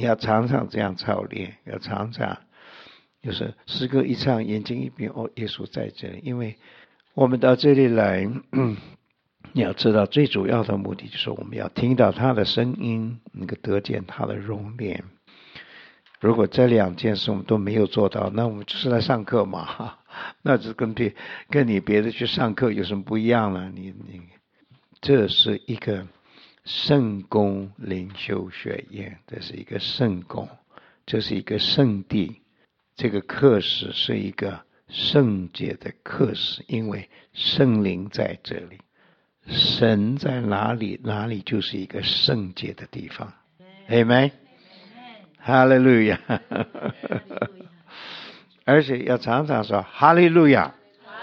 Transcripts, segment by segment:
你要常常这样操练，要常常就是诗歌一唱，眼睛一闭，耶稣在这里。因为我们到这里来，你要知道最主要的目的就是我们要听到他的声音，能够得见他的容颜。如果这两件事我们都没有做到，那我们就是来上课嘛，那就跟你别的去上课有什么不一样呢？你这是一个圣公灵修学院，这是一个圣公，这是一个圣地，这个课室是一个圣洁的课室，因为圣灵在这里，神在哪里，哪里就是一个圣洁的地方。Amen， 哈利路亚，而且要常常说哈利路亚，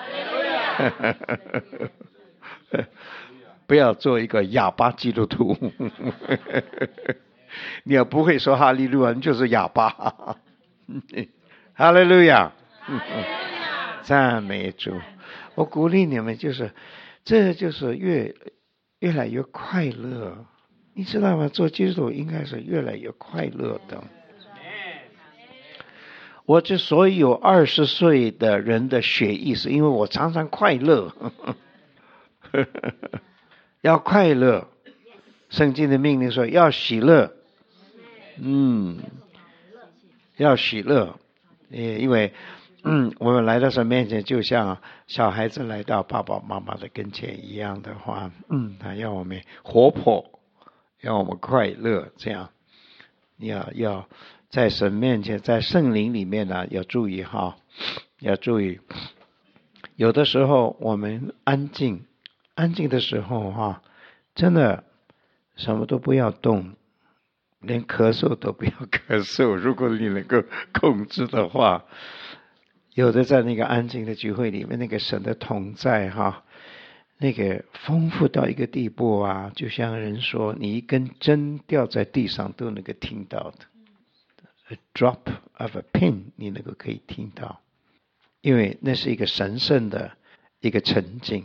不要做一个哑巴基督徒。你要不会说哈利路亚，你就是哑巴。哈利路亚，赞美主。我鼓励你们，这就是越来越快乐，你知道吗？做基督徒应该是越来越快乐的。我之所以有20岁的人的血液，是因为我常常快乐。要快乐，圣经的命令说要喜乐。要喜乐，因为我们来到神面前，就像小孩子来到爸爸妈妈的跟前一样的话，他要我们活泼，要我们快乐，这样要在神面前，在圣灵里面呢，要注意哈，要注意，有的时候我们安静的时候哈，真的什么都不要动，连咳嗽都不要咳嗽，如果你能够控制的话。有的在那个安静的聚会里面，那个神的同在哈，那个丰富到一个地步啊，就像人说你一根针掉在地上都能够听到的， A drop of a pin 你能够可以听到，因为那是一个神圣的一个沉静，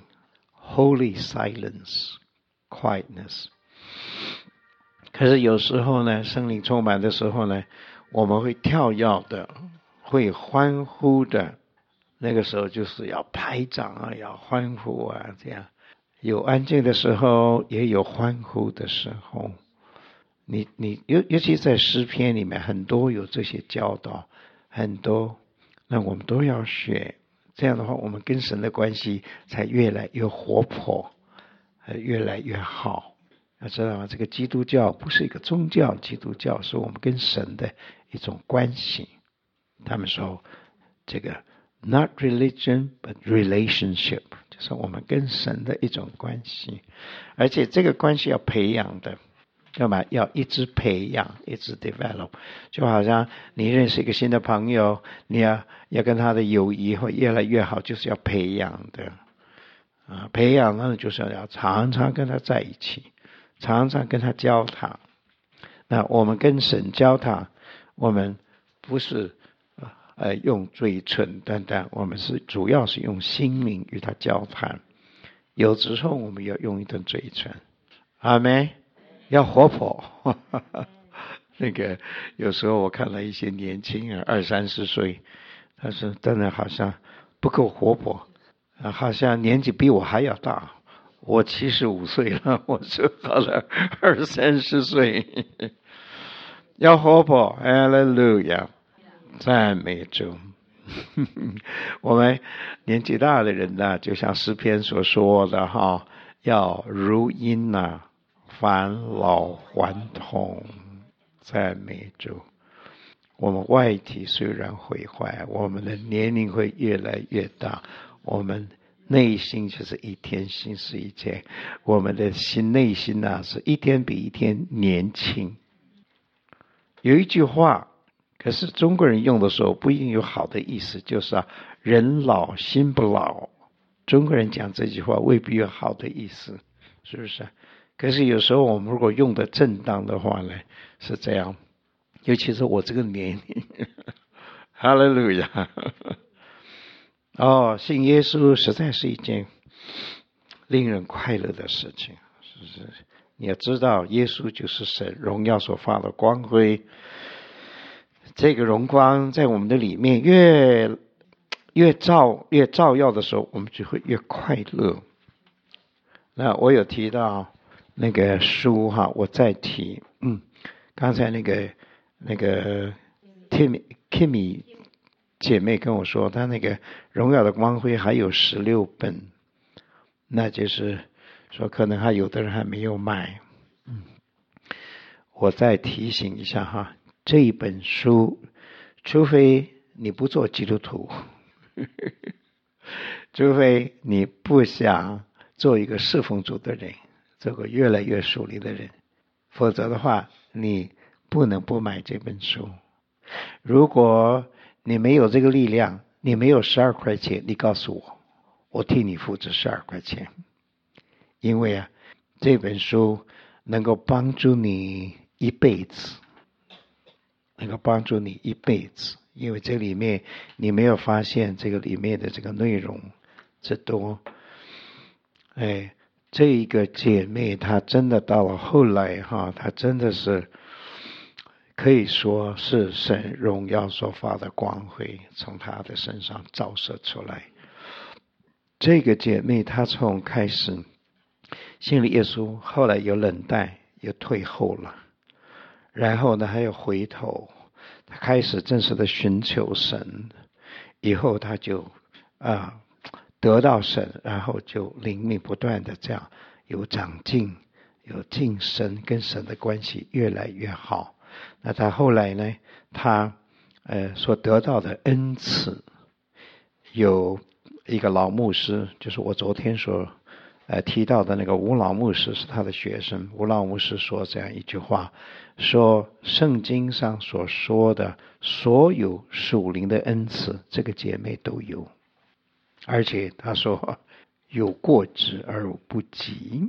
Holy silence quietness。 可是有时候呢，圣灵充满的时候呢，我们会跳跃的，会欢呼的，那个时候就是要拍掌啊，要欢呼啊，这样有安静的时候，也有欢呼的时候。你尤其在诗篇里面，很多有这些教导，很多，那我们都要学。这样的话，我们跟神的关系才越来越活泼，越来越好。要知道吗？这个基督教不是一个宗教，基督教是我们跟神的一种关系。他们说这个 not religion but relationship， 就是我们跟神的一种关系，而且这个关系要培养的，要一直培养，一直 develop。 就好像你认识一个新的朋友，你要跟他的友谊会越来越好，就是要培养的培养呢，就是要常常跟他在一起，常常跟他交谈。那我们跟神交谈，我们不是用嘴唇，但我们主要是用心灵与他交谈。有时候我们要用一顿嘴唇，阿们，要活泼。那个有时候我看了一些年轻人20-30岁，他说真的好像不够活泼，好像年纪比我还要大。我75岁了，我说好了20-30岁，要活泼，哈利路亚，赞美主。我们年纪大的人呢，就像诗篇所说的哈，要如鹰啊，返老还童，赞美主。我们外体虽然毁坏，我们的年龄会越来越大，我们内心就是一天新是一天，我们的内心啊，是一天比一天年轻。有一句话，可是中国人用的时候不一定有好的意思，就是人老心不老。中国人讲这句话未必有好的意思，是不是？可是有时候我们如果用的正当的话呢，是这样。尤其是我这个年龄，哈利路亚。信耶稣实在是一件令人快乐的事情，是你要知道耶稣就是神荣耀所发的光辉，这个荣光在我们的里面越照耀的时候，我们就会越快乐。那我有提到那个书哈，我再提，刚才那个Kimmy 姐妹跟我说，她那个荣耀的光辉还有16本，那就是说可能还有的人还没有买。我再提醒一下哈，这一本书，除非你不做基督徒，除非你不想做一个侍奉主的人，做个越来越属灵的人，否则的话，你不能不买这本书。如果你没有这个力量，你没有12块钱，你告诉我，我替你付这12块钱。因为这本书能够帮助你一辈子，能够帮助你一辈子。因为这里面你没有发现这个里面的这个内容之多。这一个姐妹她真的到了后来她真的是可以说是神荣耀所发的光辉从她的身上照射出来。这个姐妹她从开始信了耶稣，后来有冷淡，又退后了，然后呢还有回头，她开始正式的寻求神，以后她就得到神，然后就灵命不断的这样有长进，有晋升，跟神的关系越来越好。那他后来呢，他所得到的恩赐，有一个老牧师，就是我昨天所提到的那个吴老牧师是他的学生。吴老牧师说这样一句话，说圣经上所说的所有属灵的恩赐，这个姐妹都有，而且他说有过之而不及。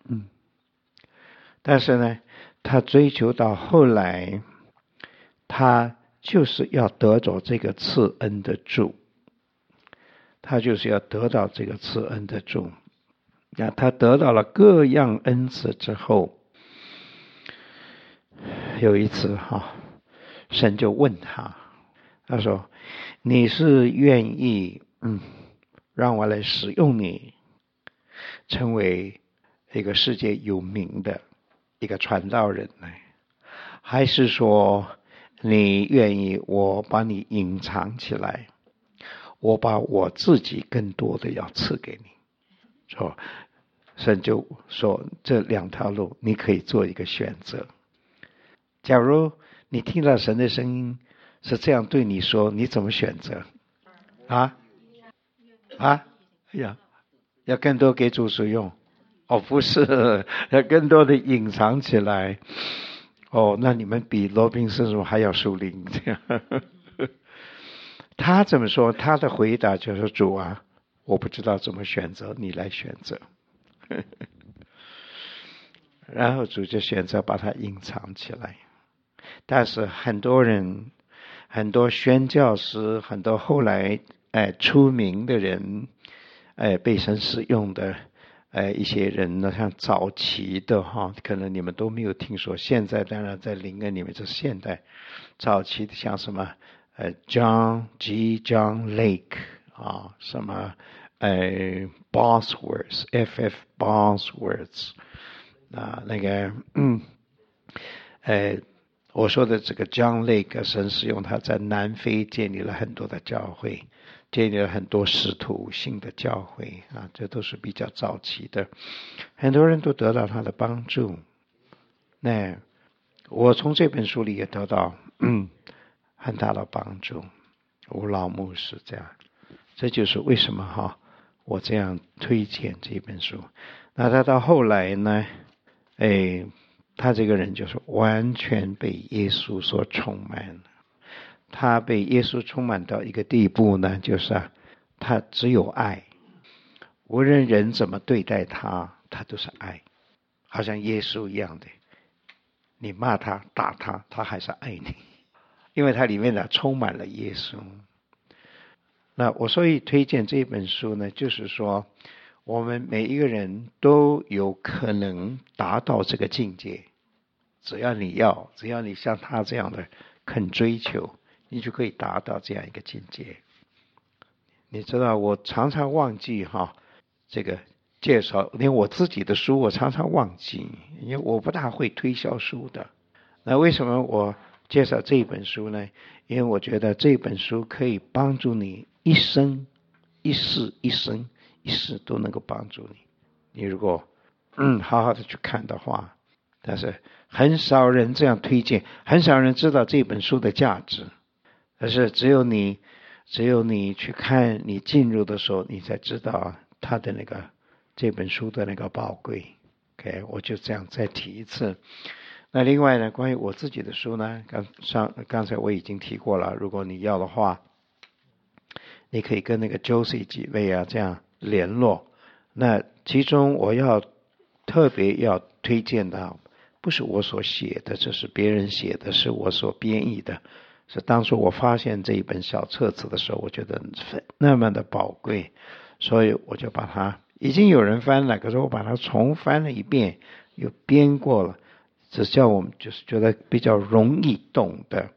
但是呢，他追求到后来，他就是要得着这个赐恩的主，他就是要得到这个赐恩的主。那他得到了各样恩赐之后，有一次神就问他，他说你是愿意让我来使用你，成为一个世界有名的一个传道人呢，还是说你愿意我把你隐藏起来，我把我自己更多的要赐给你。说神就说这2条路你可以做一个选择。假如你听到神的声音是这样对你说，你怎么选择？要更多给主使用？不是，要更多的隐藏起来。那你们比罗宾森还要属灵。他怎么说？他的回答就是主啊，我不知道怎么选择，你来选择。然后主就选择把它隐藏起来。但是很多人，很多宣教师，很多后来出名的人，被神使用的一些人呢，像早期的可能你们都没有听说，现在当然在灵恩里面是现代。早期的像什么John Lake 什么Bosworth F.F. Bosworth 那个我说的这个 John Lake， 神使用他在南非建立了很多的教会，建立了很多使徒性的教会这都是比较早期的，很多人都得到他的帮助。那我从这本书里也得到很大的帮助。吴老牧师这样，这就是为什么我这样推荐这本书。那他到后来呢，他这个人就是完全被耶稣所充满。他被耶稣充满到一个地步呢，就是他只有爱，无论人怎么对待他，他都是爱，好像耶稣一样的。你骂他打他，他还是爱你，因为他里面充满了耶稣。那我所以推荐这本书呢，就是说我们每一个人都有可能达到这个境界，只要你像他这样的肯追求，你就可以达到这样一个境界。你知道我常常忘记这个介绍，连我自己的书我常常忘记，因为我不大会推销书的。那为什么我介绍这本书呢？因为我觉得这本书可以帮助你一生一世都能够帮助你。你如果好好的去看的话，但是很少人这样推荐，很少人知道这本书的价值。但是只有你去看，你进入的时候，你才知道他的这本书的宝贵。OK， 我就这样再提一次。那另外呢，关于我自己的书呢，刚才我已经提过了，如果你要的话，你可以跟Josie 几位这样联络。那其中我要特别要推荐的，不是我所写的，这是别人写的，是我所编译的。是当初我发现这一本小册子的时候，我觉得那么的宝贵，所以我就把它，已经有人翻了，可是我把它重翻了一遍，又编过了，只叫我们就是觉得比较容易懂的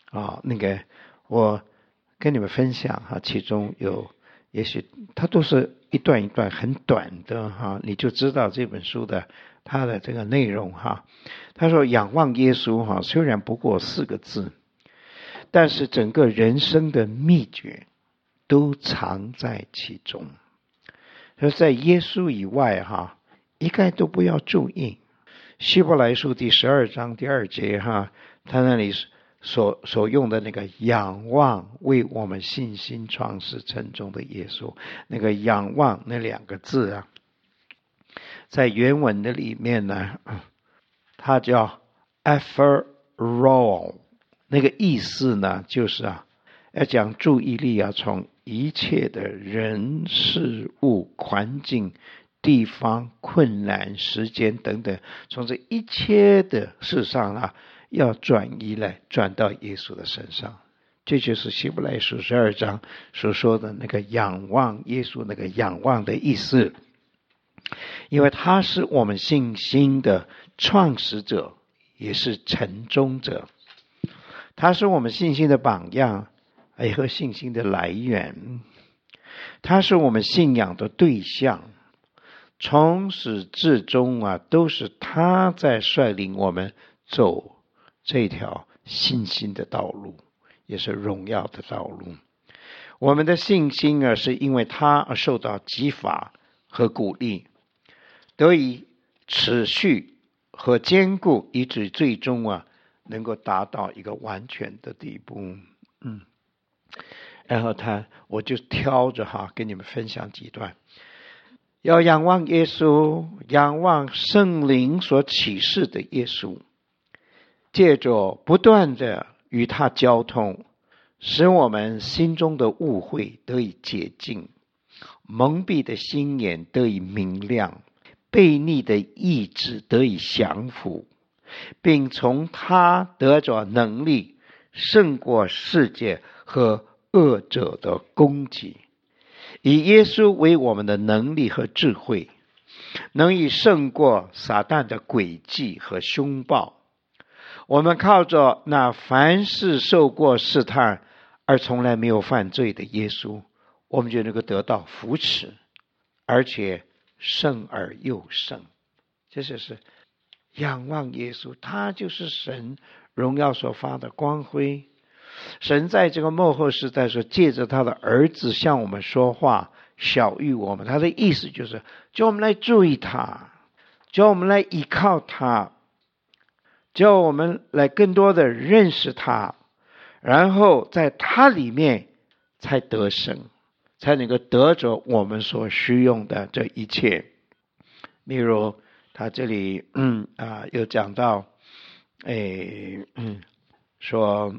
我跟你们分享其中有，也许它都是一段一段很短的你就知道这本书的它的这个内容他说仰望耶稣虽然不过4个字，但是整个人生的秘诀都藏在其中。所以在耶稣以外一概都不要注意。希伯来书第12章第2节他那里所用的仰望，为我们信心创始成终的耶稣，仰望那2个字在原文的里面呢，它叫 aphrao， 意思呢就是要将注意力从一切的人事物环境地方困难时间等等，从这一切的事上要转到耶稣的身上。这就是希伯来书12章所说的仰望耶稣，仰望的意思。因为他是我们信心的创始者，也是成终者。他是我们信心的榜样，也和信心的来源。他是我们信仰的对象，从始至终都是他在率领我们走这条信心的道路，也是荣耀的道路。我们的信心是因为他而受到激发和鼓励，得以持续和坚固，以致最终能够达到一个完全的地步。然后我就挑着跟你们分享几段。要仰望耶稣，仰望圣灵所启示的耶稣，借着不断的与他交通，使我们心中的误会得以洁净，蒙蔽的心眼得以明亮，悖逆的意志得以降服，并从他得着能力，胜过世界和恶者的攻击。以耶稣为我们的能力和智慧，能以胜过撒旦的诡计和凶暴。我们靠着那凡事受过试探而从来没有犯罪的耶稣，我们就能够得到扶持，而且胜而又胜。这就是仰望耶稣，他就是神荣耀所发的光辉。神在这个末后时代说，借着他的儿子向我们说话，晓谕我们。他的意思就是叫我们来注意他，叫我们来依靠他，叫我们来更多的认识他，然后在他里面才得胜，才能够得着我们所需用的这一切。例如他这里又讲到说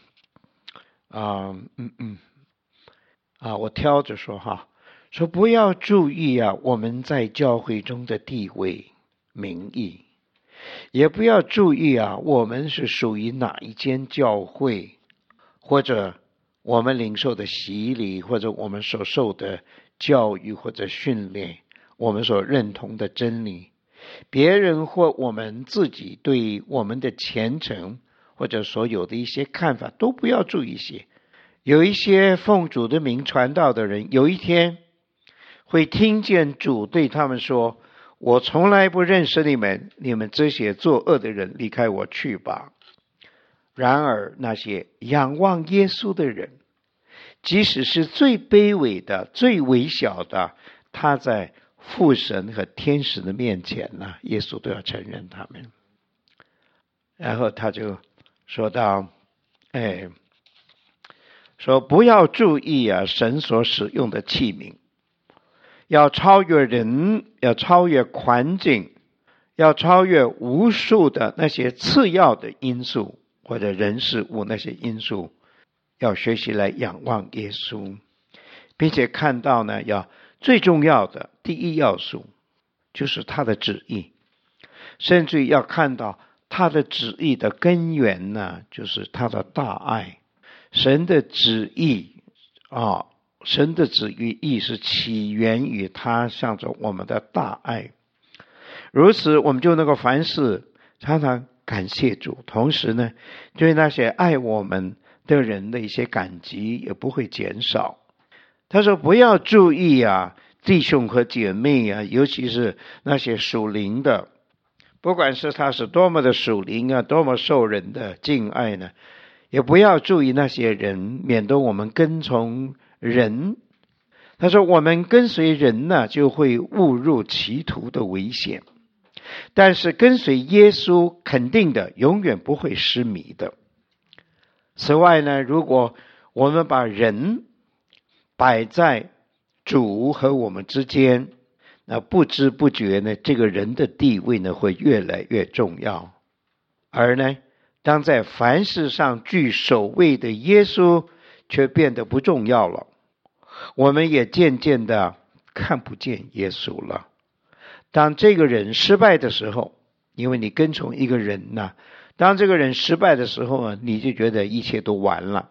我挑着说说不要注意我们在教会中的地位名义，也不要注意我们是属于哪一间教会，或者我们领受的洗礼，或者我们所受的教育或者训练， 我们所认同的真理，别人或我们自己对我们的虔诚或者所有的一些看法都不要注意一些。有一些奉主的名传道的人，有一天会听见主对他们说，我从来不认识你们，你们这些作恶的人，离开我去吧。然而那些仰望耶稣的人，即使是最卑微的最微小的，他在父神和天使的面前呢，耶稣都要承认他们。然后他就说到说不要注意神所使用的器皿，要超越人，要超越环境，要超越无数的那些次要的因素或者人事物那些因素，要学习来仰望耶稣，并且看到呢，要最重要的第一要素就是他的旨意，甚至要看到他的旨意的根源呢，就是他的大爱。神的旨意神的旨意是起源于他向着我们的大爱，如此我们就能够凡事常常感谢主，同时呢，对那些爱我们的人的一些感激也不会减少。他说不要注意弟兄和姐妹尤其是那些属灵的，不管是他是多么的属灵多么受人的敬爱呢，也不要注意那些人，免得我们跟从人。他说我们跟随人呢，就会误入歧途的危险，但是跟随耶稣肯定的永远不会失迷的。此外呢，如果我们把人摆在主和我们之间，那不知不觉呢，这个人的地位呢会越来越重要。而呢，当在凡事上居首位的耶稣却变得不重要了，我们也渐渐的看不见耶稣了。当这个人失败的时候，因为你跟从一个人呢，当这个人失败的时候你就觉得一切都完了。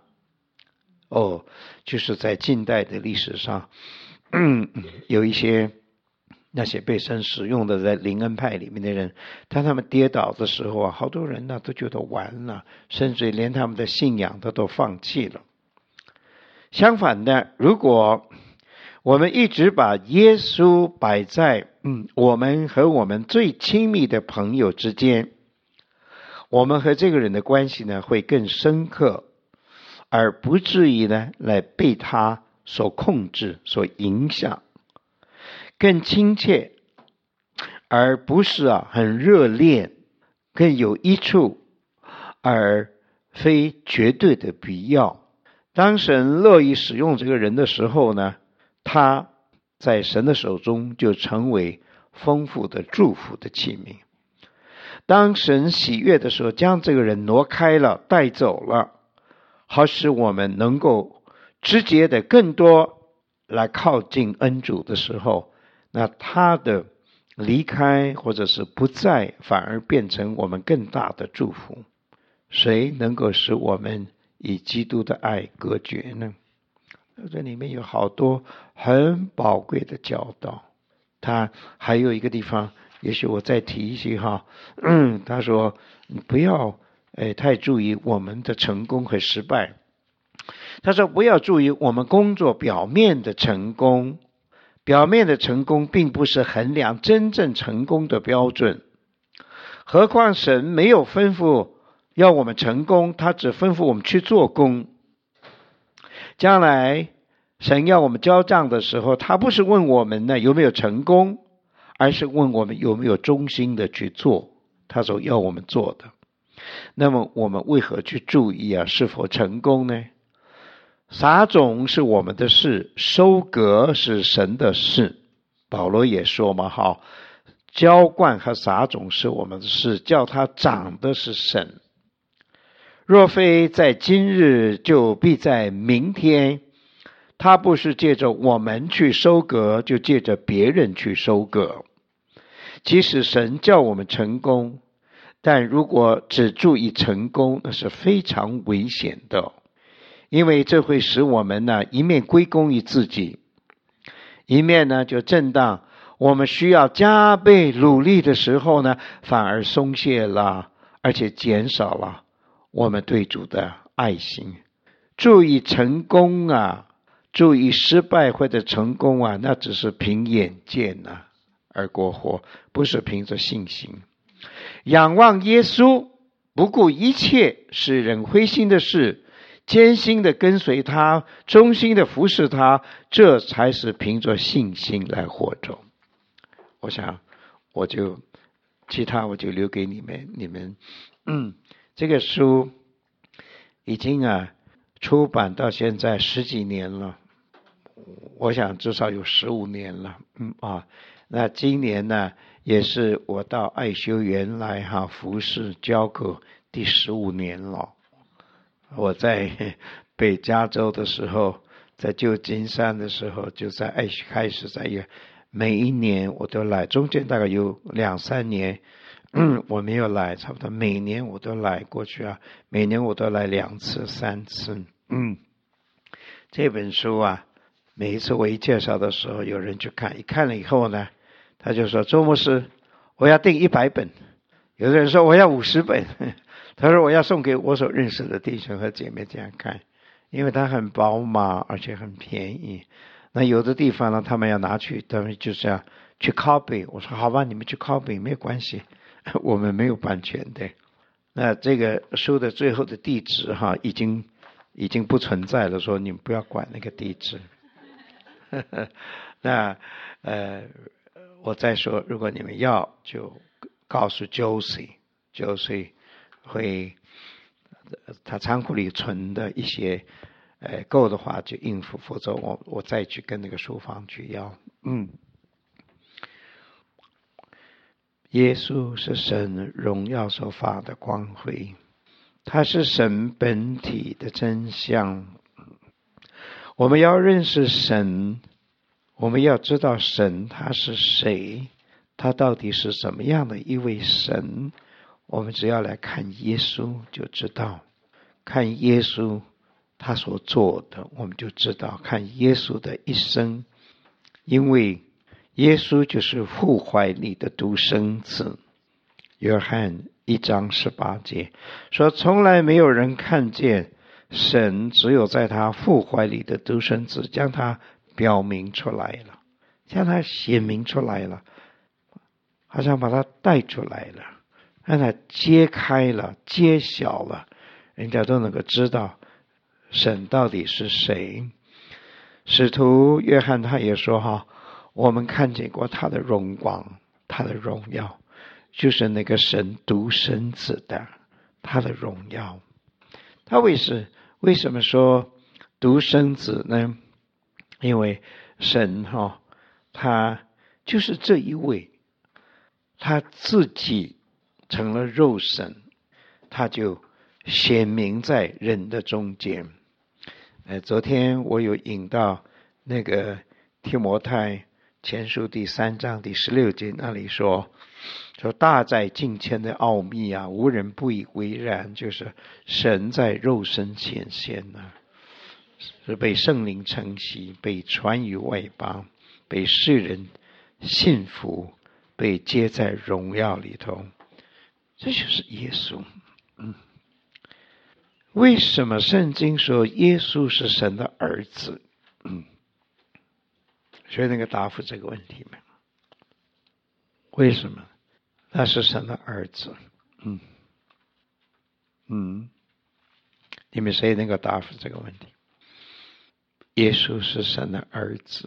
就是在近代的历史上有一些那些被神使用的在灵恩派里面的人，当他们跌倒的时候好多人呢都觉得完了，甚至连他们的信仰都放弃了。相反的，如果我们一直把耶稣摆在我们和我们最亲密的朋友之间，我们和这个人的关系呢会更深刻，而不至于呢来被他所控制所影响，更亲切，而不是很热烈，更有益处，而非绝对的必要。当神乐意使用这个人的时候呢，他在神的手中就成为丰富的祝福的器皿。当神喜悦的时候，将这个人挪开了，带走了，好使我们能够直接的更多来靠近恩主的时候，那他的离开或者是不在，反而变成我们更大的祝福。谁能够使我们以基督的爱隔绝呢？这里面有好多很宝贵的教导。他还有一个地方，也许我再提一些他说你不要太注意我们的成功和失败。他说不要注意我们工作表面的成功，表面的成功并不是衡量真正成功的标准。何况神没有吩咐要我们成功，他只吩咐我们去做工。将来神要我们交账的时候，他不是问我们呢有没有成功，而是问我们有没有忠心的去做他所要我们做的。那么我们为何去注意是否成功呢？撒种是我们的事，收割是神的事。保罗也说嘛，浇灌和撒种是我们的事，叫它长的是神。若非在今日，就必在明天。他不是借着我们去收割，就借着别人去收割。即使神叫我们成功，但如果只注意成功，那是非常危险的，因为这会使我们呢一面归功于自己，一面呢就正当我们需要加倍努力的时候呢，反而松懈了，而且减少了我们对主的爱心。注意成功啊，注意失败或者成功啊，那只是凭眼见啊而过活，不是凭着信心。仰望耶稣，不顾一切使人灰心的事，艰辛的跟随他，忠心的服侍他，这才是凭着信心来活着。我想其他我就留给你们。这个书已经出版到现在10几年了，我想至少有15年了。那今年呢，也是我到爱修园来服侍教课第15年了。我在北加州的时候，在旧金山的时候，就在爱修开始在每一年我都来，中间大概有2-3年我没有来，差不多每年我都来过去每年我都来2次3次。这本书每一次我一介绍的时候，有人去看，一看了以后呢，他就说周牧师，我要订100本，有的人说我要50本，他说我要送给我所认识的弟兄和姐妹这样看，因为它很薄嘛，而且很便宜。那有的地方呢，他们要拿去，他们就是要去 copy。我说好吧，你们去 copy 没有关系，我们没有版权的。那这个书的最后的地址已经不存在了，说你们不要管那个地址。那我再说，如果你们要，就告诉 Josie 会他仓库里存的一些够的话就应付，否则我再去跟那个书房去要。耶稣是神荣耀所发的光辉，他是神本体的真相。我们要认识神，我们要知道神他是谁，他到底是什么样的一位神。我们只要来看耶稣就知道，看耶稣他所做的，我们就知道，看耶稣的一生，因为耶稣就是父怀里的独生子。约翰1章18节说，从来没有人看见神，只有在他父怀里的独生子将他表明出来了，将他显明出来了，好像把他带出来了，让他揭开了，揭晓了，人家都能够知道神到底是谁。使徒约翰他也说我们看见过他的荣光，他的荣耀，就是那个神独生子的他的荣耀。他为什么说独生子呢？因为神他就是这一位，他自己成了肉身，他就显明在人的中间。昨天我有引到那个提摩太前书第3章第16节，那里说大在敬虔的奥秘无人不以为然，就是神在肉身显现是被圣灵承袭，被传于外邦，被世人信服，被接在荣耀里头。这就是耶稣。为什么圣经说耶稣是神的儿子？所以那个答复这个问题吗？为什么他是神的儿子？你们谁能够答复这个问题？耶稣是神的儿子。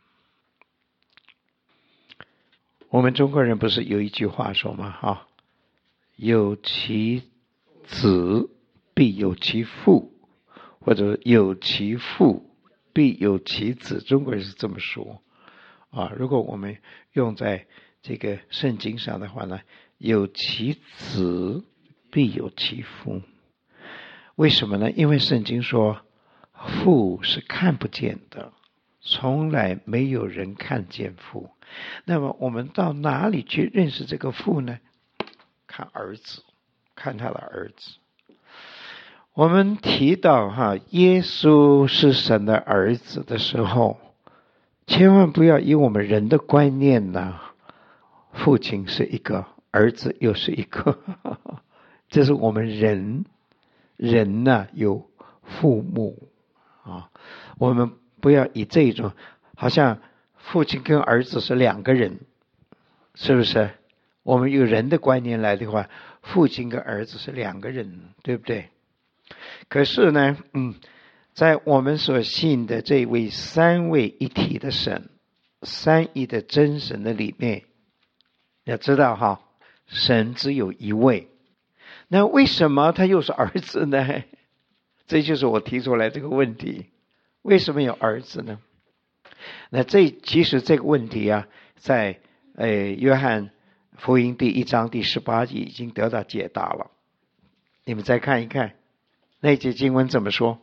我们中国人不是有一句话说吗？有其子必有其父，或者有其父必有其子，中国人是这么说如果我们用在这个圣经上的话呢，有其子必有其父。为什么呢？因为圣经说父是看不见的，从来没有人看见父。那么我们到哪里去认识这个父呢？看儿子，看他的儿子。我们提到耶稣是神的儿子的时候， 千万不要以我们人的观念呢，父亲是一个，儿子又是一个，这是我们人呢有父母啊，我们不要以这种好像父亲跟儿子是两个人，是不是？我们有人的观念来的话，父亲跟儿子是两个人，对不对？可是呢，在我们所信的这位三位一体的神，三一的真神的里面，要知道哈，神只有一位，那为什么他又是儿子呢？这就是我提出来这个问题，为什么有儿子呢？那其实这个问题啊，在约翰福音第1章第18节已经得到解答了。你们再看一看那节经文怎么说？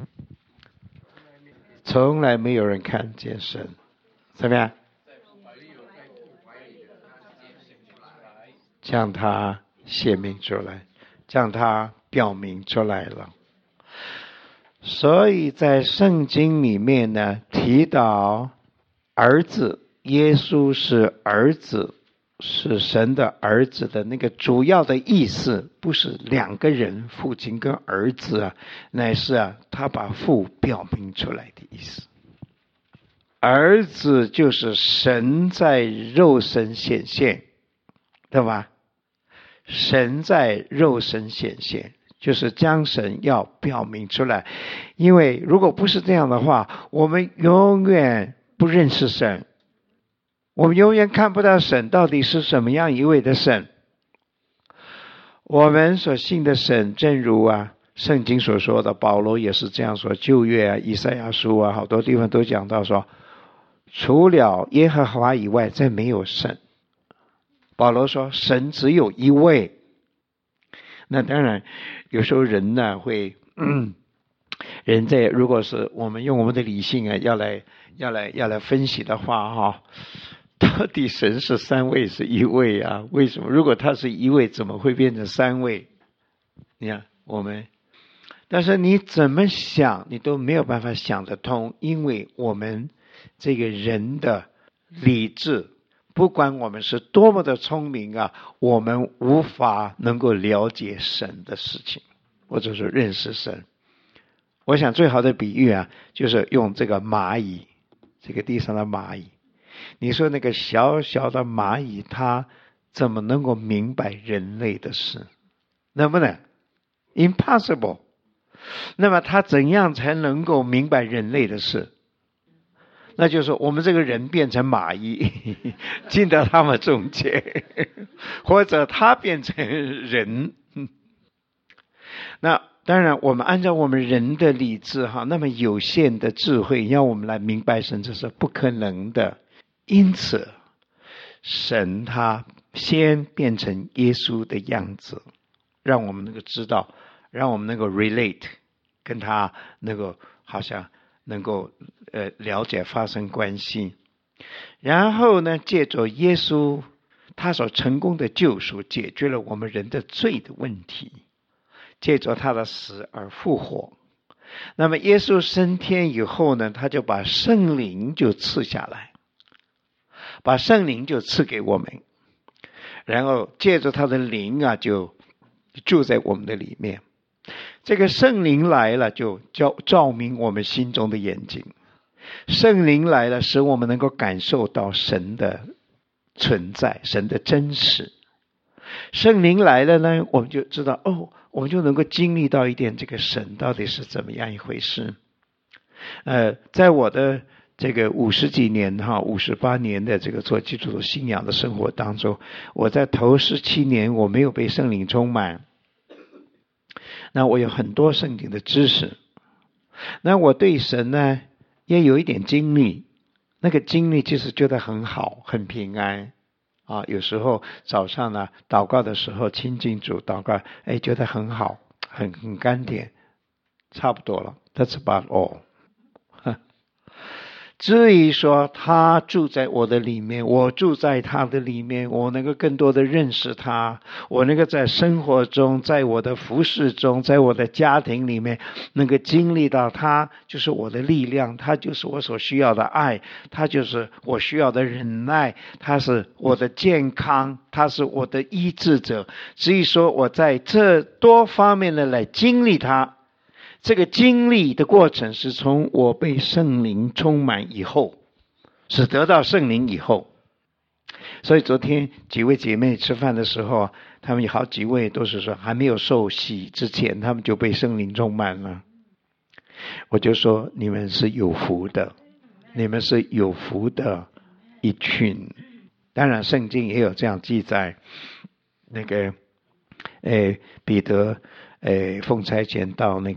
从来没有人看见神，怎么样？将它显明出来，将它表明出来了。所以在圣经里面呢，提到儿子，耶稣是儿子，是神的儿子的那个主要的意思，不是两个人，父亲跟儿子啊，乃是他把父表明出来的意思。儿子就是神在肉身显现，对吧？神在肉身显现，就是将神要表明出来。因为如果不是这样的话，我们永远不认识神，我们永远看不到神到底是什么样一位的神。我们所信的神，正如圣经所说的，保罗也是这样说，旧约以赛亚书好多地方都讲到说，除了耶和华以外再没有神。保罗说神只有一位。那当然有时候人呢会人在如果是我们用我们的理性要来分析的话到底神是三位是一位啊？为什么？如果他是一位，怎么会变成三位？你看但是你怎么想你都没有办法想得通，因为我们这个人的理智，不管我们是多么的聪明我们无法能够了解神的事情，或者是认识神。我想最好的比喻就是用这个蚂蚁，这个地上的蚂蚁。你说那个小小的蚂蚁，它怎么能够明白人类的事？能不能？ Impossible。 那么它怎样才能够明白人类的事？那就是我们这个人变成蚂蚁进到他们中间，或者他变成人。那当然我们按照我们人的理智那么有限的智慧，要我们来明白神，这是不可能的。因此神他先变成耶稣的样子，让我们能够知道，让我们能够 relate， 跟他能够好像能够了解发生关系。然后呢，借着耶稣他所成功的救赎，解决了我们人的罪的问题，借着他的死而复活。那么耶稣升天以后呢，他就把圣灵就赐下来，把圣灵就赐给我们，然后借着他的灵就住在我们的里面。这个圣灵来了，就照明我们心中的眼睛。圣灵来了，使我们能够感受到神的存在，神的真实。圣灵来了呢，我们就知道我们就能够经历到一点这个神到底是怎么样一回事。在我的这个50几年58年的这个做基督徒信仰的生活当中，我在头17年我没有被圣灵充满。那我有很多圣经的知识，那我对神呢也有一点经历，那个经历就是觉得很好，很平安有时候早上呢祷告的时候亲近主祷告，觉得很好，很甘甜，差不多了。That's about all。 至于说他住在我的里面，我住在他的里面，我能够更多的认识他，我能够在生活中，在我的服事中，在我的家庭里面能够经历到他就是我的力量，他就是我所需要的爱，他就是我需要的忍耐，他是我的健康，他是我的医治者。至于说我在这多方面的来经历他，这个经历的过程是从我被圣灵充满以后，是得到圣灵以后。所以昨天几位姐妹吃饭的时候，他们有好几位都是说还没有受洗之前他们就被圣灵充满了。我就说你们是有福的，你们是有福的一群。当然圣经也有这样记载，那个彼得奉差遣到那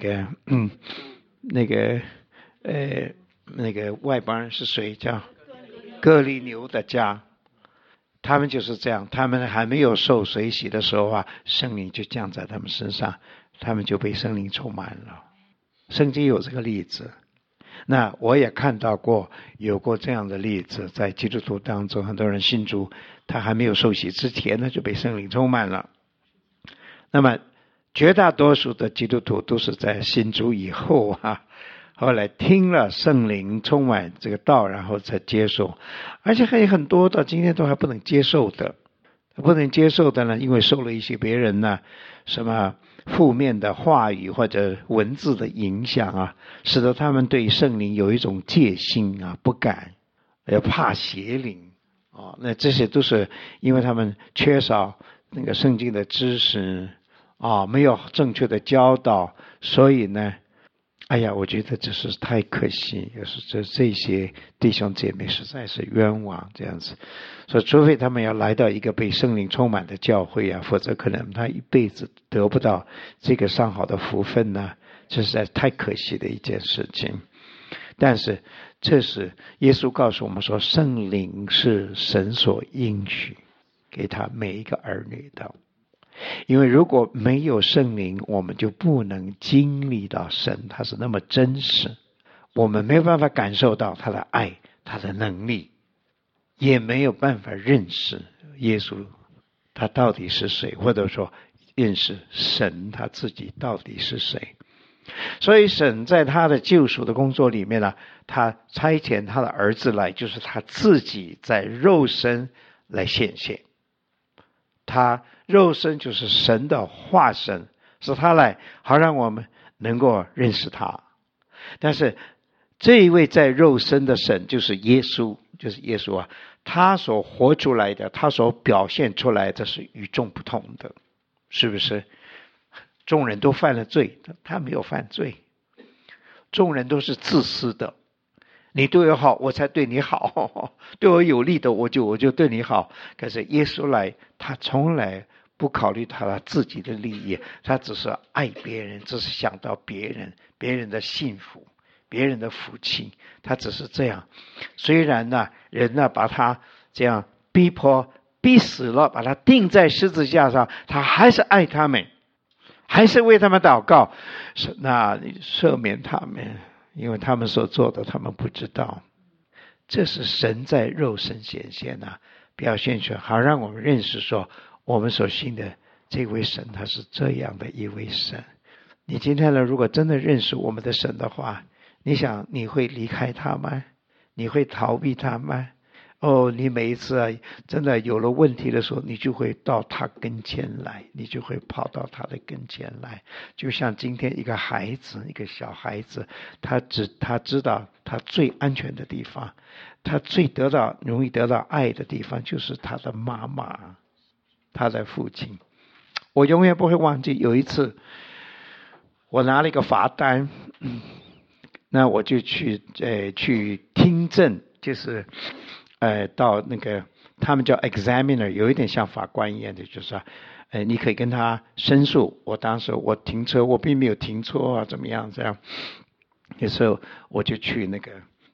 个外邦人是谁，叫哥尼流的家，他们就是这样，他们还没有受水洗的时候啊，圣灵就降在他们身上，他们就被圣灵充满了。圣经有这个例子，那我也看到过有过这样的例子，在基督徒当中，很多人信主，他还没有受洗之前呢就被圣灵充满了。那么绝大多数的基督徒都是在信主以后啊，后来听了圣灵充满这个道，然后才接受。而且还有很多到今天都还不能接受的，呢，因为受了一些别人呢什么负面的话语或者文字的影响啊，使得他们对圣灵有一种戒心啊，不敢，也怕邪灵啊。那这些都是因为他们缺少那个圣经的知识啊，没有正确的教导，所以呢，哎呀，我觉得这是太可惜，就是这些弟兄姐妹实在是冤枉这样子。所以除非他们要来到一个被圣灵充满的教会啊，否则可能他一辈子得不到这个上好的福分呢，这实在太可惜的一件事情。但是这是耶稣告诉我们说，圣灵是神所应许给他每一个儿女的。因为如果没有圣灵，我们就不能经历到神，他是那么真实，我们没有办法感受到他的爱，他的能力，也没有办法认识耶稣他到底是谁，或者说认识神他自己到底是谁。所以神在他的救赎的工作里面呢，他差遣他的儿子来，就是他自己在肉身来显现。他肉身就是神的化身，是他来好让我们能够认识他。但是这一位在肉身的神就是耶稣，啊，他所活出来的，他所表现出来的是与众不同的，是不是？众人都犯了罪，他没有犯罪。众人都是自私的，你对我好我才对你好，对我有利的我就对你好。可是耶稣来，他从来不考虑他自己的利益，他只是爱别人，只是想到别人的幸福，别人的福气，他只是这样。虽然呢人呢把他这样逼迫逼死了，把他钉在十字架上，他还是爱他们，还是为他们祷告，那赦免他们，因为他们所做的他们不知道。这是神在肉身显现啊，表现出来，好让我们认识说我们所信的这位神他是这样的一位神。你今天呢如果真的认识我们的神的话，你想你会离开他吗？你会逃避他吗？你每一次啊真的有了问题的时候，你就会到他跟前来，你就会跑到他的跟前来。就像今天一个小孩子，他知道他最安全的地方，他最容易得到爱的地方就是他的妈妈，他的父亲。我永远不会忘记有一次我拿了一个罚单，那我就去听证，就是到那个他们叫 examiner， 有一点像法官一样的，就是你可以跟他申诉，当时我停车我并没有停错啊，怎么样这样。有时候我就去那个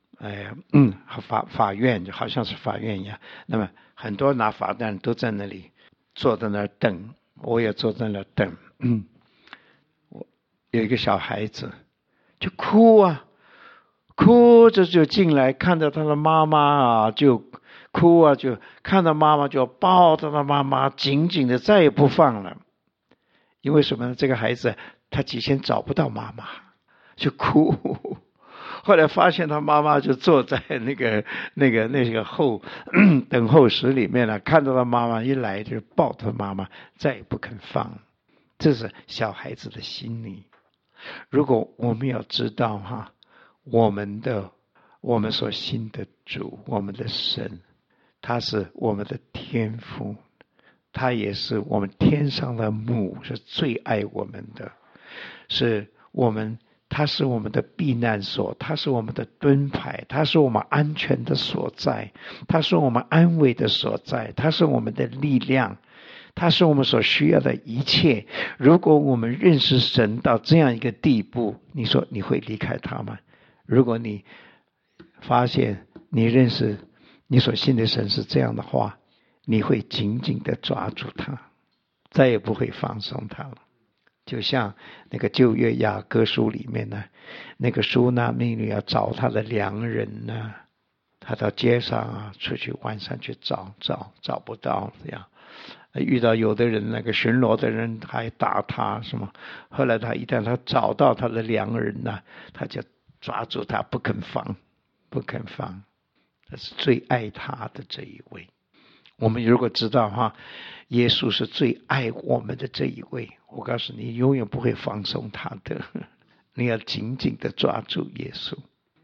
法院，好像是法院一样，那么很多拿罚单都在那里坐在那儿等，我也坐在那儿等。有一个小孩子就哭哭着就进来，看到他的妈妈啊，就哭啊，就看到妈妈就抱着他妈妈，紧紧的再也不放了。因为什么呢？这个孩子他起先找不到妈妈，就哭。后来发现他妈妈就坐在那个等候室里面了，看到他妈妈一来就抱他妈妈，再也不肯放。这是小孩子的心理。如果我们要知道哈，我们所信的主，我们的神，他是我们的天父，他也是我们天上的母，是最爱我们的，他是我们的避难所，他是我们的盾牌，他是我们安全的所在，他是我们安慰的所在，他是我们的力量，他是我们所需要的一切。如果我们认识神到这样一个地步，你说你会离开他吗？如果你发现你认识你所信的神是这样的话，你会紧紧的抓住他，再也不会放松他了。就像那个旧约雅各书里面呢，那个书拿命女要找他的良人呢，他到街上啊，出去晚上去找不到，这样遇到有的人，那个巡逻的人还打他什么。后来一旦他找到他的良人呢，他就抓住他不肯放。他是最爱他的这一位。我们如果知道哈，耶稣是最爱我们的这一位，我告诉你，永远不会放松他的。你要紧紧的抓住耶稣。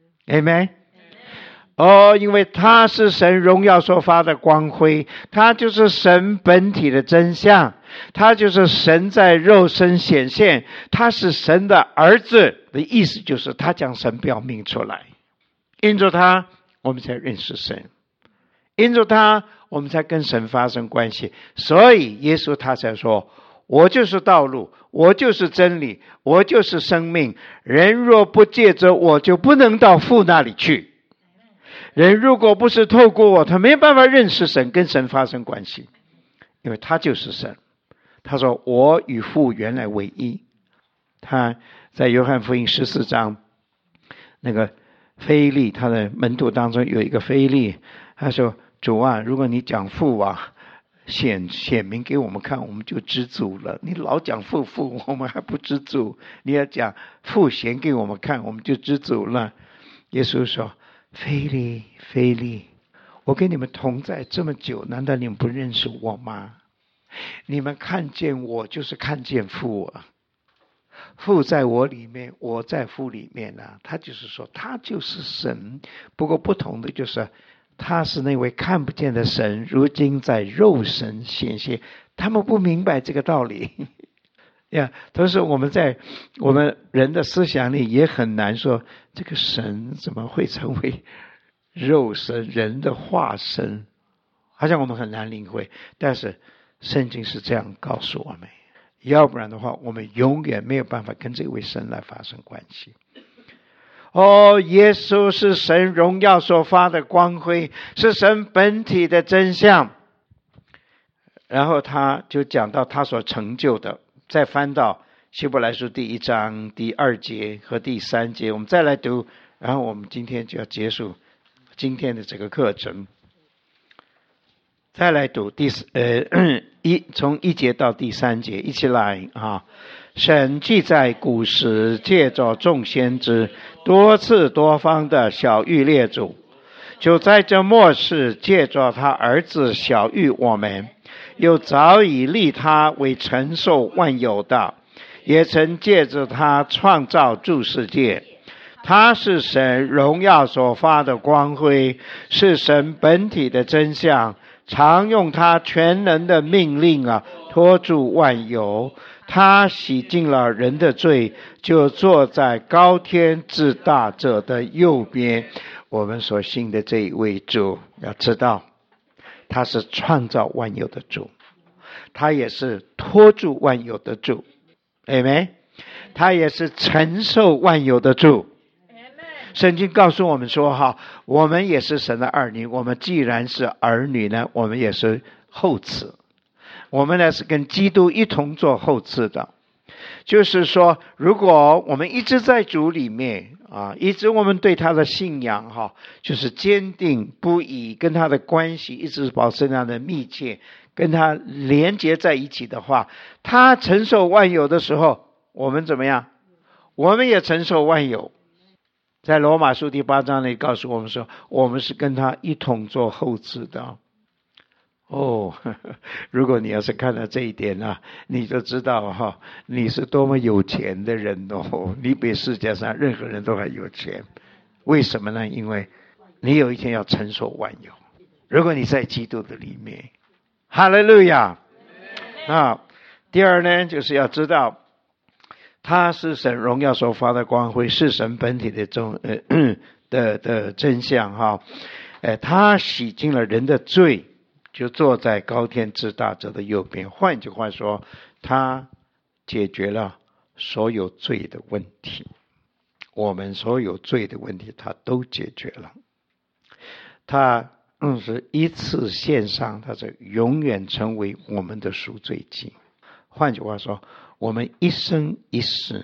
Amen。 因为他是神荣耀所发的光辉，他就是神本体的真相，他就是神在肉身显现，他是神的儿子的意思，就是他将神表明出来。因着他我们才认识神，因着他我们才跟神发生关系。所以耶稣他才说，我就是道路，我就是真理，我就是生命，人若不借着我，就不能到父那里去。人如果不是透过我，他没办法认识神，跟神发生关系，因为他就是神。他说我与父原来为一。他在约翰福音14章，那个腓利，他的门徒当中有一个腓利，他说，主啊，如果你讲父啊，显明给我们看，我们就知足了。你老讲父，我们还不知足，你要讲父显给我们看，我们就知足了。耶稣说，腓利，我跟你们同在这么久，难道你们不认识我吗？你们看见我，就是看见父啊。父在我里面，我在父里面啊。他就是说，他就是神。不过不同的就是，他是那位看不见的神，如今在肉身显现。他们不明白这个道理呀。同时我们在我们人的思想里也很难说，这个神怎么会成为肉身，人的化身，好像我们很难领会。但是圣经是这样告诉我们，要不然的话我们永远没有办法跟这位神来发生关系。耶稣是神荣耀所发的光辉，是神本体的真相。然后他就讲到他所成就的，再翻到希伯来书第1章第2节和第3节，我们再来读，然后我们今天就要结束今天的这个课程。再来读从1节到第3节，一起来啊！神既在古时借着众先知多次多方的晓谕列祖，就在这末世借着他儿子晓谕我们，又早已立他为承受万有的，也曾借着他创造诸世界。他是神荣耀所发的光辉，是神本体的真相，常用他全能的命令托住万有。他洗净了人的罪，就坐在高天至大者的右边。我们所信的这一位主，要知道他是创造万有的主，他也是托住万有的主， Amen。 他也是承受万有的主。圣经告诉我们说我们也是神的儿女。我们既然是儿女呢，我们也是后嗣。我们呢是跟基督一同做后嗣的。就是说，如果我们一直在主里面一直我们对他的信仰就是坚定不移，跟他的关系一直保持那样的密切，跟他连结在一起的话，他承受万有的时候，我们怎么样？我们也承受万有。在罗马书第8章里告诉我们说，我们是跟他一同做后嗣的。如果你要是看到这一点你就知道你是多么有钱的人你比世界上任何人都还有钱。为什么呢？因为你有一天要承受万有。如果你在基督的里面，哈利路亚。第二呢，就是要知道他是神荣耀所发的光辉，是神本体的真相他洗净了人的罪，就坐在高天之大者的右边。换句话说，他解决了所有罪的问题，我们所有罪的问题他都解决了。他是一次献上，他是永远成为我们的赎罪祭。换句话说，我们一生一世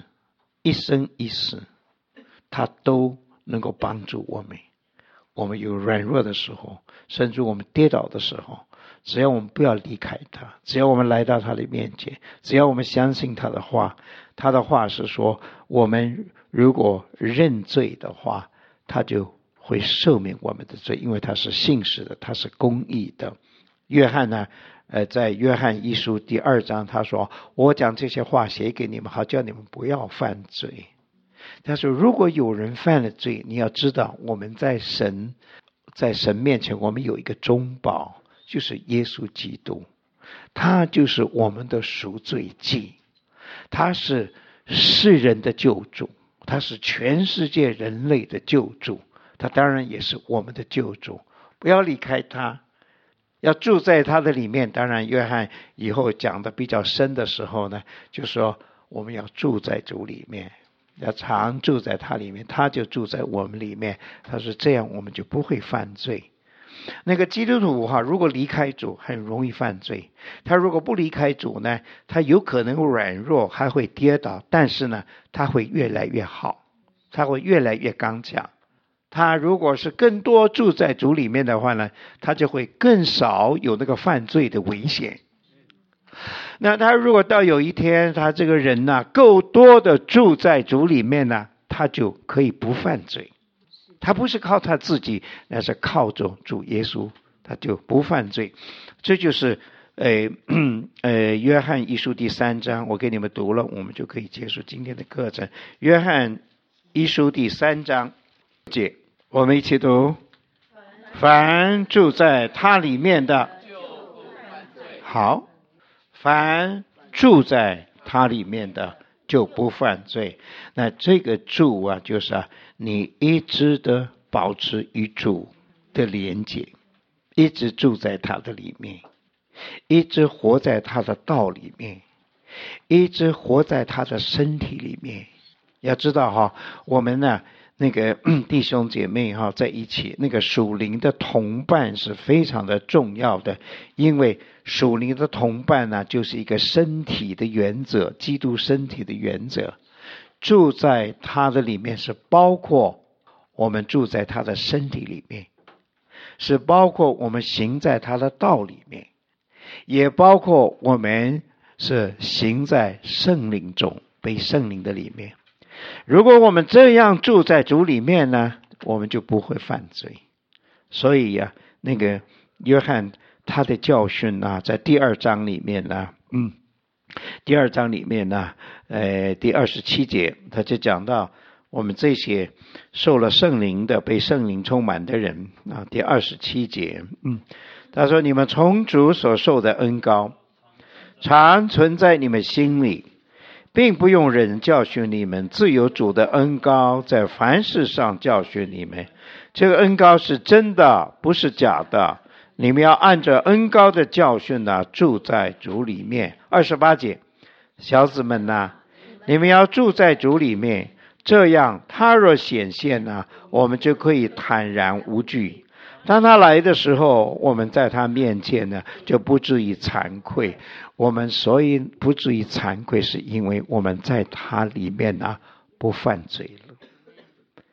他都能够帮助我们。我们有软弱的时候，甚至我们跌倒的时候，只要我们不要离开他，只要我们来到他的面前，只要我们相信他的话，他的话是说，我们如果认罪的话，他就会赦免我们的罪，因为他是信实的，他是公义的。约翰呢，在约翰一书第2章，他说，我讲这些话写给你们，好叫你们不要犯罪。他说，如果有人犯了罪，你要知道，我们在神面前，我们有一个中保，就是耶稣基督，他就是我们的赎罪祭，他是世人的救主，他是全世界人类的救主，他当然也是我们的救主。不要离开他，要住在他的里面。当然约翰以后讲的比较深的时候呢，就说我们要住在主里面，要常住在他里面，他就住在我们里面。他说这样我们就不会犯罪。那个基督徒如果离开主很容易犯罪，他如果不离开主呢，他有可能软弱，还会跌倒，但是呢他会越来越好，他会越来越刚强。他如果是更多住在主里面的话呢，他就会更少有那个犯罪的危险。那他如果到有一天他这个人够多的住在主里面他就可以不犯罪。他不是靠他自己，那是靠着主耶稣，他就不犯罪。这就是约翰一书第3章，我给你们读了，我们就可以结束今天的课程。约翰一书第3章节，我们一起读。凡住在他里面的，好，凡住在他里面的就不犯罪。那这个住就是你一直的保持与主的连结，一直住在他的里面，一直活在他的道里面，一直活在他的身体里面。要知道我们那个弟兄姐妹在一起，那个属灵的同伴是非常的重要的。因为属灵的同伴就是一个身体的原则，基督身体的原则。住在他的里面是包括我们住在他的身体里面，是包括我们行在他的道里面，也包括我们是行在圣灵中，被圣灵的里面。如果我们这样住在主里面呢，我们就不会犯罪。所以那个约翰他的教训在第2章里面第2章里面第27节，他就讲到我们这些受了圣灵的，被圣灵充满的人第27节，他说，你们从主所受的恩膏常存在你们心里，并不用人教训你们，自有主的恩膏在凡事上教训你们。这个恩膏是真的，不是假的。你们要按着恩膏的教训住在主里面。28节，小子们你们要住在主里面，这样他若显现我们就可以坦然无惧。当他来的时候，我们在他面前就不至于惭愧。我们所以不至于惭愧，是因为我们在他里面不犯罪了。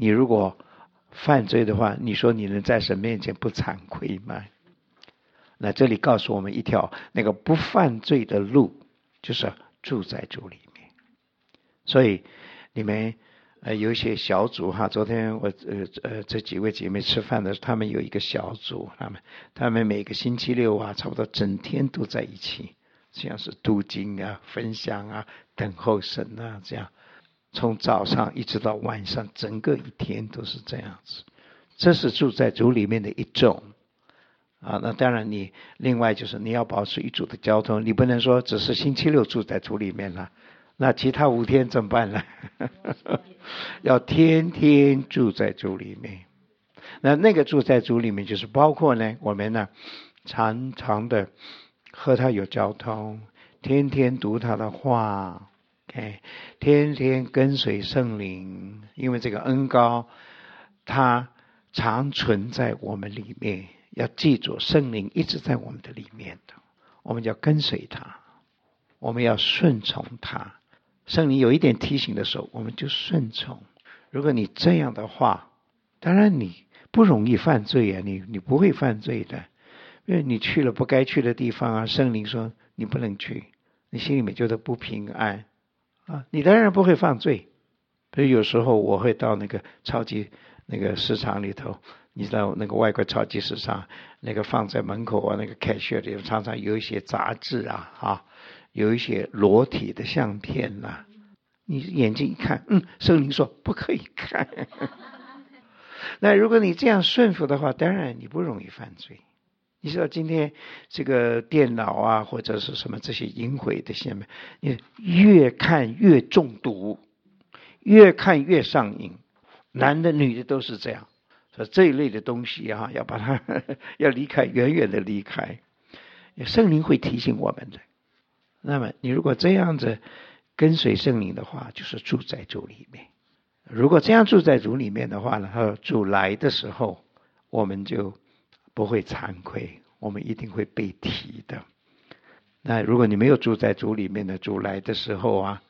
你如果犯罪的话，你说你能在神面前不惭愧吗？那这里告诉我们一条那个不犯罪的路，就是住在主里面。所以你们有一些小组哈，昨天我这几位姐妹吃饭的时候，他们有一个小组，他们每个星期六啊，差不多整天都在一起，像是读经啊、分享啊、等候神啊，这样从早上一直到晚上，整个一天都是这样子。这是住在主里面的一种啊。那当然你另外就是你要保持与主的交通，你不能说只是星期六住在主里面了，那其他5天怎么办呢？要天天住在主里面。那个住在主里面就是包括呢，我们呢常常的和他有交通，天天读他的话，天天跟随圣灵，因为这个恩膏它常存在我们里面，要记住圣灵一直在我们的里面的，我们要跟随他，我们要顺从他。圣灵有一点提醒的时候，我们就顺从。如果你这样的话，当然你不容易犯罪啊，你不会犯罪的，因为你去了不该去的地方啊，圣灵说你不能去，你心里面觉得不平安啊，你当然不会犯罪。所以有时候我会到那个超级那个市场里头，你知道那个外国超级市场那个放在门口啊，那个 cashier 里常常有一些杂志啊，有一些裸体的相片啊，你眼睛一看，圣灵说不可以看。那如果你这样顺服的话，当然你不容易犯罪。你知道今天这个电脑啊，或者是什么这些淫秽的线，你越看越中毒，越看越上瘾，男的女的都是这样。所以这一类的东西啊，要把它要离开，远远的离开。圣灵会提醒我们的。那么你如果这样子跟随圣灵的话，就是住在主里面。如果这样住在主里面的话呢，主来的时候，我们就不会惭愧，我们一定会被提的。那如果你没有住在主里面的，主来的时候啊，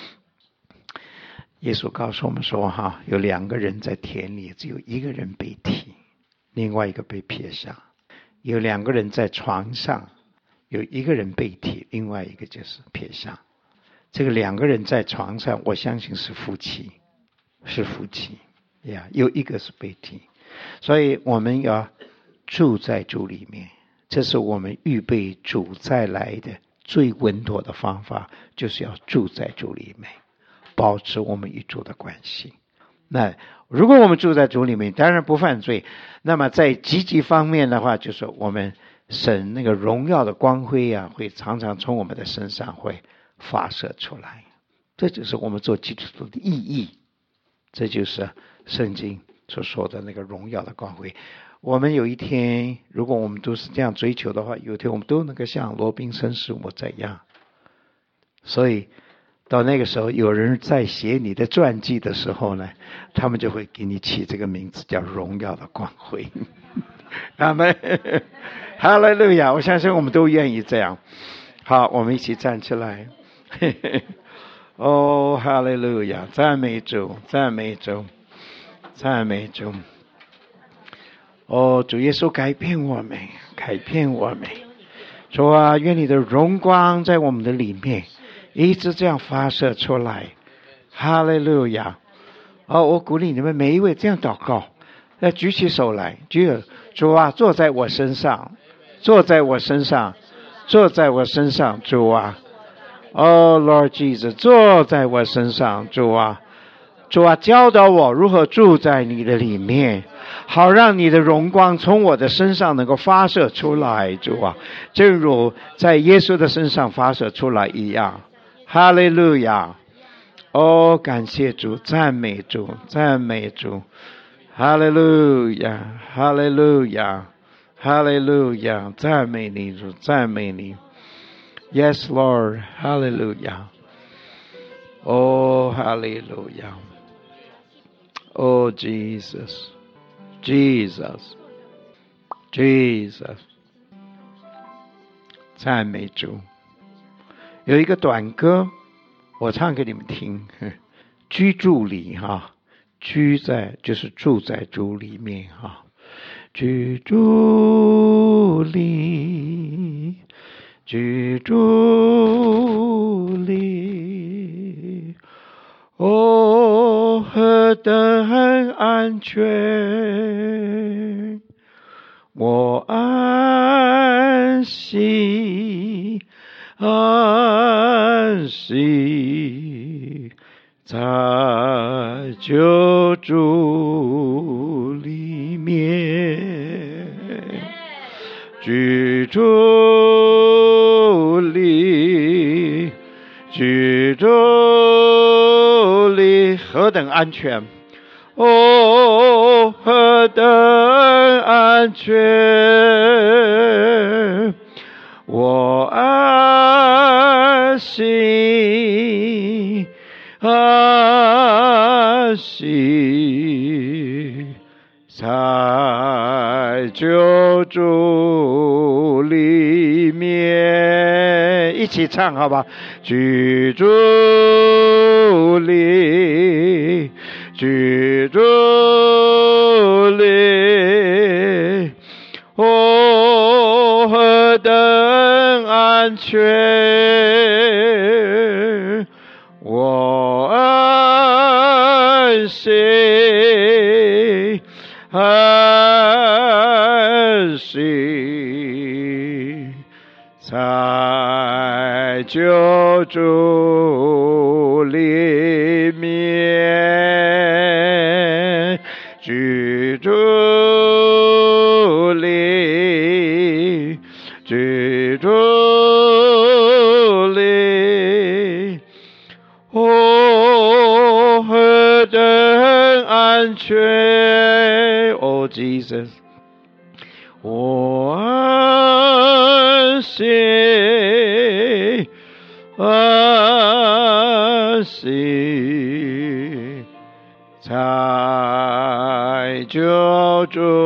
耶稣告诉我们说有2个人在田里，只有1个人被提，另外一个被撇下。有2个人在床上，有1个人被提，另外一个就是撇下。这个2个人在床上，我相信是夫妻，有一个是被提。所以我们要住在主里面，这是我们预备主再来的最稳妥的方法，就是要住在主里面，保持我们与主的关系。那如果我们住在主里面，当然不犯罪。那么在积极方面的话，就是我们神那个荣耀的光辉啊，会常常从我们的身上会发射出来。这就是我们做基督徒的意义，这就是圣经所说的那个荣耀的光辉。我们有一天，如果我们都是这样追求的话，有一天我们都能够像罗宾森师母这样。所以到那个时候，有人在写你的传记的时候呢，他们就会给你起这个名字，叫荣耀的光辉。阿们，哈利路亚！我相信我们都愿意这样。好，我们一起站起来。哦，哈利路亚！赞美主，赞美主，赞美主。哦，主耶稣改变我们，改变我们。主啊，愿你的荣光在我们的里面一直这样发射出来。哈利路亚！我鼓励你们每一位这样祷告，要举起手来，主啊，坐在我身上，坐在我身上，坐在我身上，主啊。Oh Lord Jesus， 坐在我身上，主啊，主啊，教导我如何住在你的里面，好让你的荣光从我的身上能够发射出来，主啊，正如在耶稣的身上发射出来一样。哈利路亚！感谢主，赞美主，赞美主。哈利路亚，哈利路亚，哈利路亚！赞美你，主，赞美你。Yes, Lord. Hallelujah. Oh, hallelujah. Oh, Jesus. Jesus. Jesus. 赞美主。有一个短歌，我唱给你们听。居住里就是住在主里面哈，居主里，居主里，哦，何等安全，我安息，安息在救主里面，居主里，居主里，何等安全！哦，何等安全！我安息，安息在救主里面，一起唱好吧？居主里，居主里，哦，何等安全！我安息，安息在救主里面，居主里，居主里，哦，何等安全！哦，Jesus，我安息，安息在救主